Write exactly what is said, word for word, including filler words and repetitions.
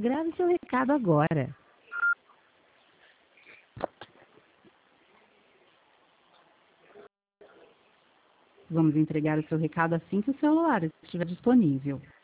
Grave seu recado agora. Vamos entregar o seu recado assim que o celular estiver disponível.